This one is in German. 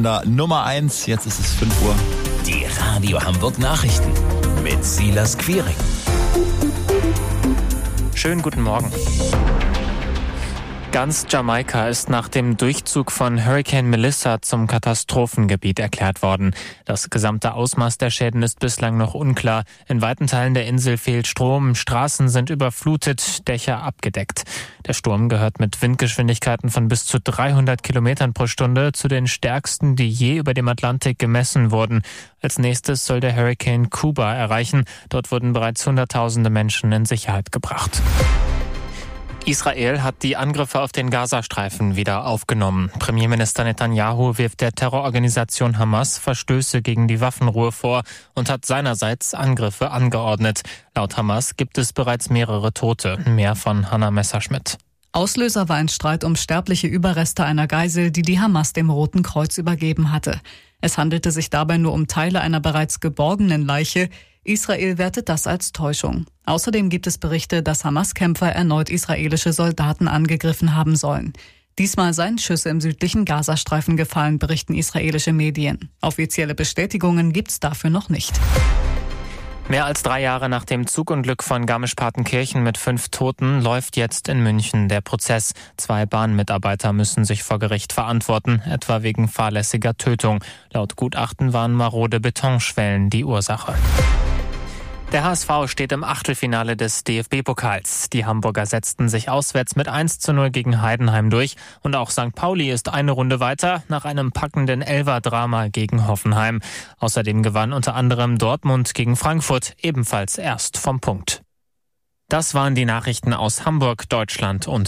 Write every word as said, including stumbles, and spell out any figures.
Sender Nummer eins. Jetzt ist es fünf Uhr. Die Radio Hamburg Nachrichten mit Silas Quiring. Schönen guten Morgen. Ganz Jamaika ist nach dem Durchzug von Hurricane Melissa zum Katastrophengebiet erklärt worden. Das gesamte Ausmaß der Schäden ist bislang noch unklar. In weiten Teilen der Insel fehlt Strom, Straßen sind überflutet, Dächer abgedeckt. Der Sturm gehört mit Windgeschwindigkeiten von bis zu dreihundert Kilometern pro Stunde zu den stärksten, die je über dem Atlantik gemessen wurden. Als nächstes soll der Hurricane Kuba erreichen. Dort wurden bereits Hunderttausende Menschen in Sicherheit gebracht. Israel hat die Angriffe auf den Gazastreifen wieder aufgenommen. Premierminister Netanyahu wirft der Terrororganisation Hamas Verstöße gegen die Waffenruhe vor und hat seinerseits Angriffe angeordnet. Laut Hamas gibt es bereits mehrere Tote. Mehr von Hannah Messerschmidt. Auslöser war ein Streit um sterbliche Überreste einer Geisel, die die Hamas dem Roten Kreuz übergeben hatte. Es handelte sich dabei nur um Teile einer bereits geborgenen Leiche. Israel wertet das als Täuschung. Außerdem gibt es Berichte, dass Hamas-Kämpfer erneut israelische Soldaten angegriffen haben sollen. Diesmal seien Schüsse im südlichen Gazastreifen gefallen, berichten israelische Medien. Offizielle Bestätigungen gibt's dafür noch nicht. Mehr als drei Jahre nach dem Zugunglück von Garmisch-Partenkirchen mit fünf Toten läuft jetzt in München der Prozess. Zwei Bahnmitarbeiter müssen sich vor Gericht verantworten, etwa wegen fahrlässiger Tötung. Laut Gutachten waren marode Betonschwellen die Ursache. Der H S V steht im Achtelfinale des D F B-Pokals. Die Hamburger setzten sich auswärts mit eins zu null gegen Heidenheim durch. Und auch Sankt Pauli ist eine Runde weiter nach einem packenden Elfer-Drama gegen Hoffenheim. Außerdem gewann unter anderem Dortmund gegen Frankfurt, ebenfalls erst vom Punkt. Das waren die Nachrichten aus Hamburg, Deutschland und